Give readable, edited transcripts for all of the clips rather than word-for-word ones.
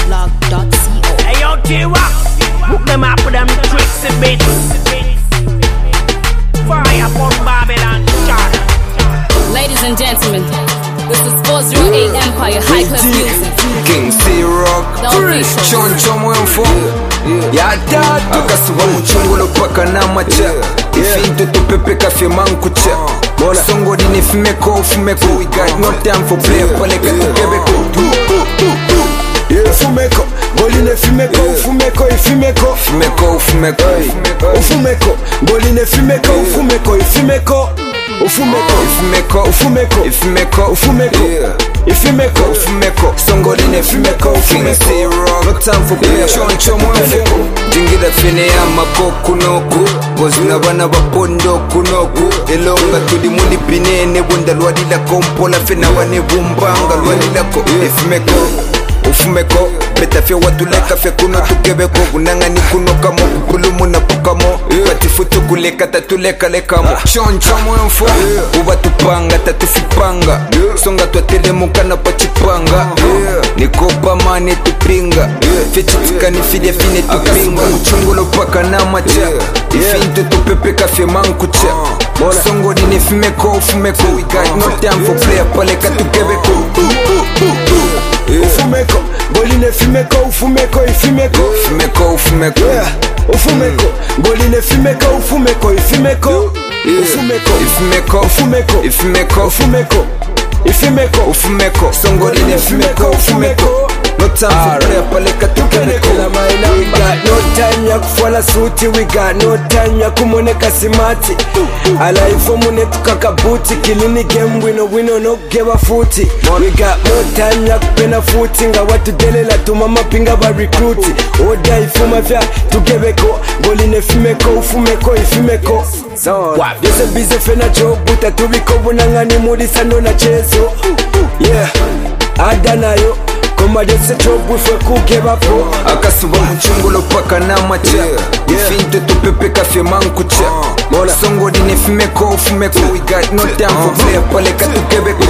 NigerBlog.co. Hey yo, J-Rock, hook them up with them tricks and bits. Fire from Babylon, China. Ladies and gentlemen, this is 408 Empire High Club Music. King C-Rock, Choncho Mwenfo. Yada akasuba muchungolo paka na macha. Ifinto tupepe kafe mankucha. Songo dine fumeko. We got no time for play. Paleka tukebeko. Ufumeko, boline fumeko, ifumeko. Ufumeko, boline fumeko, ifumeko. Ifumeko, songo dine fumeko. No time for play. Choncho Mwenfo. Jingira fene ya makoku noku. Gozina bana bapondo kunoku. Elonga tudi muli pinene. Wunda lwadila kompola fena wane bumbanga lwadila ko. Ufumeko, beta fe watu leka fe kuno tukebeko. Gunanga ni kuno kamo, kukulumu na pokamo. Patifutu kuleka tatuleka lekamo. Choncho Mwenfo, uba tupanga tatufipanga. Songa twatelemuka na pachipanga. Nikopa mane tupinga. Fechitika ni fide fine tupinga. Mchungolo paka na macha. Ifinto tupepe kafe mankucha. Songo dine fumeko. We got no time for player paleka tukebeko. Ufumeko, boline fumeko, ifumeko. Ufumeko, boline fumeko, Ufumeko, songo dine fumeko. No time for prayer, paleka tukebeko. We got no time ya kufuala suti. We got no time ya kumoneka simati. Alaifo mune tukakabuti. Kilini game wino no geba futi. We got no time ya kupena futi. Nga watu delela tumama pinga ba recruiti. Oda ifuma vya tukebeko. Boline fumeko, ifumeko. Yose bize fena job. Utatubiko bunangani muri sano na chezo. Yeah, adanayo. Koma dese chobu fwe kukebapo. Akasuba mchungolo paka na macha. Ifinto tupepe kafe mankucha. Songo dine fumeko. We got no time for player paleka tukebeko.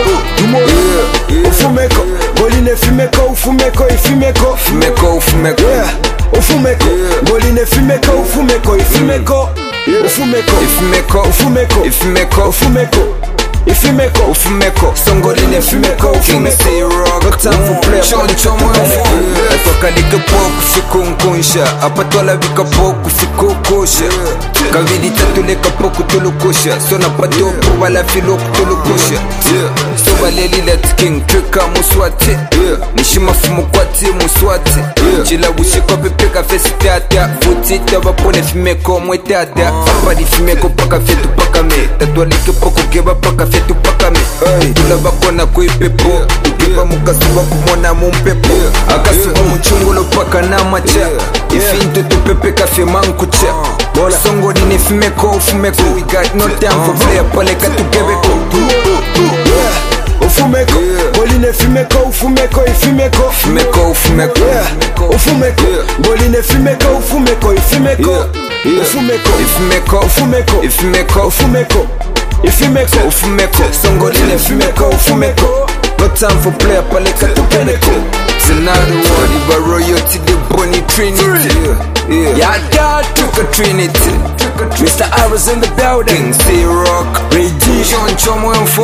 Ufumeko, boline fumeko, ifumeko. Ufumeko, boline fumeko, ifumeko. Ufumeko, songo dine fumeko. King C-Rock, no time for play. Choncho Mwenfo. Atoka like poku fikunkunsha. Apatola vika poku fikukosha. Kavidi tatu leka poku tulukosha. Sona patopu wala filoku tulukosha. Soba leli let king trika muswati. Nishima fumu kwati muswati. Chila wishiko pepeka fesi tata. Futita wapone fumeko mwetata. Apadi fumeko paka fetu paka me. Tatua like poku geba paka fetu paka me. Tula bakona kuipepo. Geba mukasuba kumona mumpepo. Akasuba mchungolo paka na macha. Ifinto tupepe kafe mankucha. Songo dine fumeko. We got no time for player paleka tukebeko. Ufumeko, boline fumeko, ifumeko. Ufumeko, boline fumeko, Ufumeko, songo dine fumeko. No time for player paleka tukebeko. Another one, the royalty, the Bonnie Trinity. Yada, took a Trinity. Mr. Arrows in the building. King C-Rock, Choncho Mwenfo.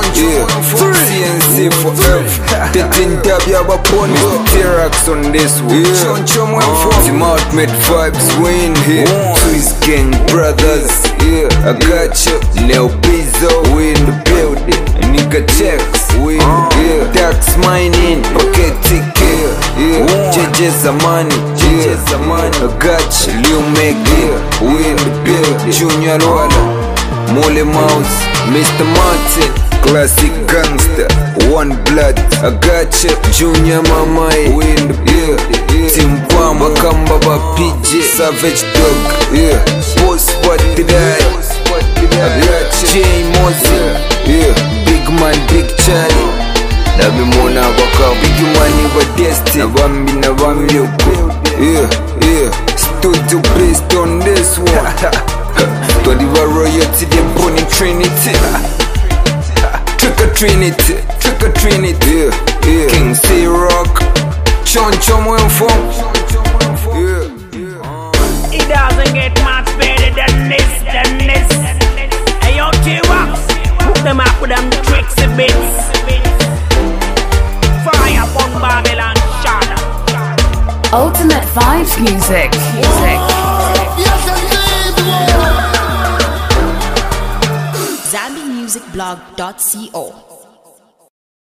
CNC for Earth. Tetin Tabia Baponi. T-Rax on this one. Choncho Mwenfo. Team Ultimate Vibes, win here. Swiss Gang Brothers. I got you. Leo Bizzo, we in the building. Nigga checks, we in the building. Tax mining, pocket ticket. JJ Zamani, I got you. Lil Meg, we in the building. Junior Walla, Mole Mouse, Mr. Martin, classic gangster, One Blood, I got you. Junior Mama, we in the building. Team Kwamba, Kambaba, PJ, Savage Dog, Post What Did I got you. J Mozzie, Big Man, Big Charlie. Nabi mona waka big money wa destiny. Na wambi uko. Studio based on this one. Todiva royalty, the Bonnie Trinity. Trick or Trinity. King C-Rock, Choncho Ultimate Vibes Music. ZambiMusicBlog.co